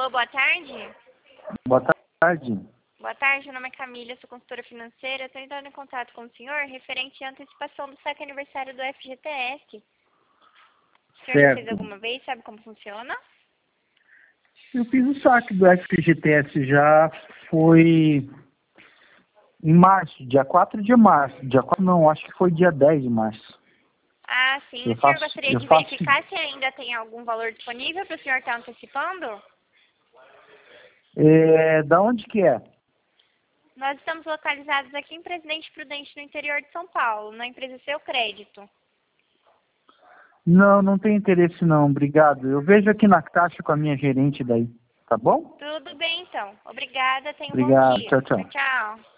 Alô, boa tarde. Boa tarde. Boa tarde, meu nome é Camila, sou consultora financeira. Estou entrando em contato com o senhor referente à antecipação do saque aniversário do FGTS. O senhor já fez alguma vez? Sabe como funciona? Eu fiz o saque do FGTS já, foi em março, dia 4 de março. Dia 4 não, acho que foi dia 10 de março. Ah, sim. O senhor gostaria de verificar se ainda tem algum valor disponível para o senhor estar antecipando? Da onde que é? Nós estamos localizados aqui em Presidente Prudente, no interior de São Paulo, na empresa Seu Crédito. Não, não tem interesse não, obrigado. Eu vejo aqui na caixa com a minha gerente daí, tá bom? Tudo bem, então. Obrigada, tenha um bom Obrigado, dia. tchau, tchau. Tchau.